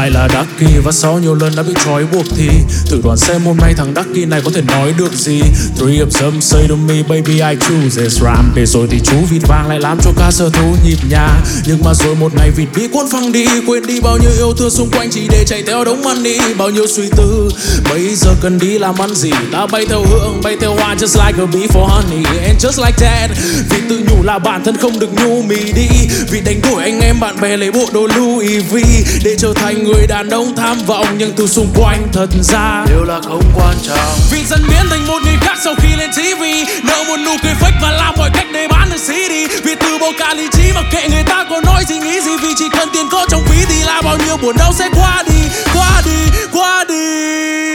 lại là Ducky và sau nhiều lần đã bị trói buộc thì thử đoán xem hôm nay thằng Ducky này có thể nói được gì. Three of them say to me baby I choose this ram. Để rồi thì chú vịt vàng lại làm cho ca sở thú nhịp nhàng. Nhưng mà rồi một ngày vịt bị cuốn phăng đi, quên đi bao nhiêu yêu thương xung quanh chỉ để chạy theo đống money. Bao nhiêu suy tư bây giờ cần đi làm ăn gì, ta bay theo hương bay theo hoa just like a bee for honey. And just like that vì tự nhủ là bản thân không được nhu mì đi, vì đánh đuổi anh em bạn bè lấy bộ đồ Louis V để trở thành người đàn ông tham vọng. Nhưng từ xung quanh thật ra đều là không quan trọng, vì dần biến thành một người khác sau khi lên TV. Nợ một nụ cười fake và làm mọi cách để bán được CD. Vì từ bỏ cả lý trí mà kệ người ta có nói gì nghĩ gì, vì chỉ cần tiền có trong ví thì là bao nhiêu buồn đau sẽ qua đi, qua đi, qua đi.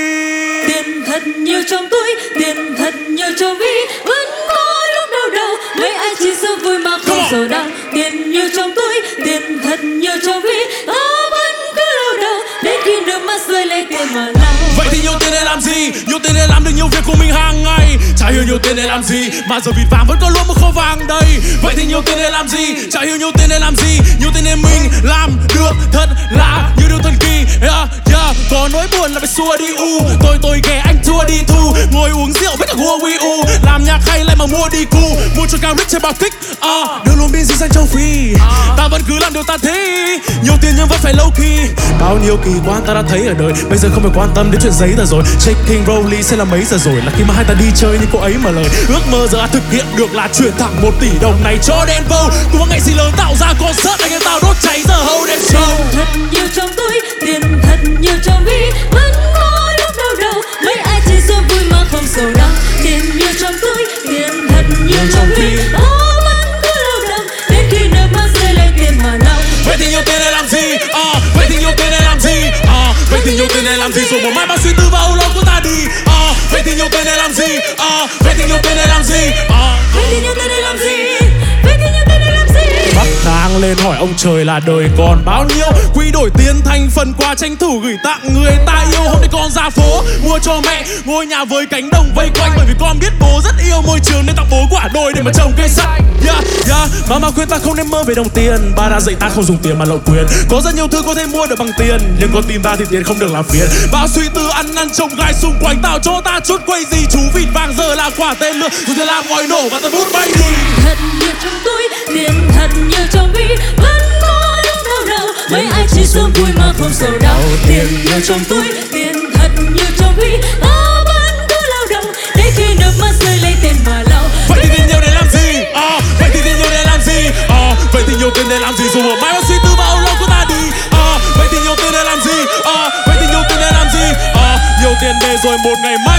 Tiền thật nhiều trong túi, tiền thật nhiều trong ví, vẫn có lúc đau đầu. Mấy ai chỉ sợ vui mà không sợ đau. Tiền nhiều trong túi, tiền thật nhiều trong ví, vẫn cứ đau đầu đến khi nước mắt rơi lấy tiền mà lau. Vậy thì nhiều tiền để làm gì? Nhiều tiền để làm được nhiều việc của mình hàng ngày. Chả hiểu nhiều tiền để làm gì mà giờ vịt vàng vẫn có luôn một kho vàng đây. Vậy thì nhiều tiền để làm gì? Chả hiểu nhiều tiền để làm gì. Nhiều tiền để mình làm được thật là nhiều điều thần kỳ. Có nỗi buồn là phải xua đi u. Tôi ghé anh thua đi thu. Ngồi uống rượu với cả Hua Wii U. Làm nhạc hay lại mà mua đi cu. Mua cho cao rich trên bao kích. Đưa luôn pin xanh châu Phi. Ta vẫn cứ làm điều ta thích. Nhiều tiền nhưng vẫn phải low key. Bao nhiêu kỳ quan ta đã thấy ở đời, bây giờ không phải quan tâm đến chuyện giấy tờ rồi. Shaking Rollie sẽ là mấy giờ rồi, là khi mà hai ta đi chơi như cô ấy mà lời. Ước mơ giờ thực hiện được là chuyển thẳng 1 tỷ đồng này cho Denver. Cùng ngày gì lớn tạo ra concert anh em tao đốt cháy giờ hầu đêm show. Tiền thật nhiều trong túi, tiền thật nhiều trong ví, vẫn có lúc đau đầu. Mấy ai chỉ sợ vui mà không sợ đau. Tiền nhiều trong túi, tiền thật nhiều trong ví, vẫn cứ đau đầu đến khi nước mắt rơi lấy tiền mà lau. Vậy thì nhiều tiền để làm gì? Vậy thì nhiều tiền để làm gì? Vậy thì nhiều tiền để làm gì? Rồi một mai bao suy tư và âu lo của ta đi. Vậy thì nhiều tiền để làm gì? Vậy thì nhiều tiền để làm gì? Vậy thì nhiều tiền để làm gì? Vậy thì nhiều tiền để làm gì? Bắc thang lên hỏi ông trời là đời còn bao nhiêu, quy đổi tiền thành phần quà tranh thủ gửi tặng người ta yêu. Hôm nay con ra phố mua cho mẹ ngôi nhà với cánh đồng vây quanh, bởi vì con biết bố rất yêu môi trường nên tặng bố quả đồi để mà trồng cây xanh. Mama khuyên ta không nên mơ về đồng tiền, ba đã dạy ta không dùng tiền mà lậu quyền. Có rất nhiều thứ có thể mua được bằng tiền, nhưng con tim ta thì tiền không được làm phiền. Bao suy tư ăn năn trông gai xung quanh tạo cho ta chút quay gì. Chú vịt vàng giờ là quả tên lửa, rồi sẽ làm ngòi nổ và ta vút bay đi. Thật nhiều trong túi, tiền thật nhiều trong ví, vẫn có lúc đau đầu. Mấy ai chỉ sợ vui mà không sợ đau. Tiền nhiều trong túi, tiền thật nhiều trong ví, vẫn cứ lao động đến khi nước mắt rơi lấy tiền mà lau. Vậy thì tiền nhiều để làm gì? Vậy thì tiền nhiều để làm gì? Vậy thì nhiều tiền để làm gì? Dù một mai bao suy tư bao lâu của ta đi. Vậy thì nhiều tiền để làm gì? Vậy thì nhiều tiền để làm gì? Nhiều tiền để rồi một ngày mai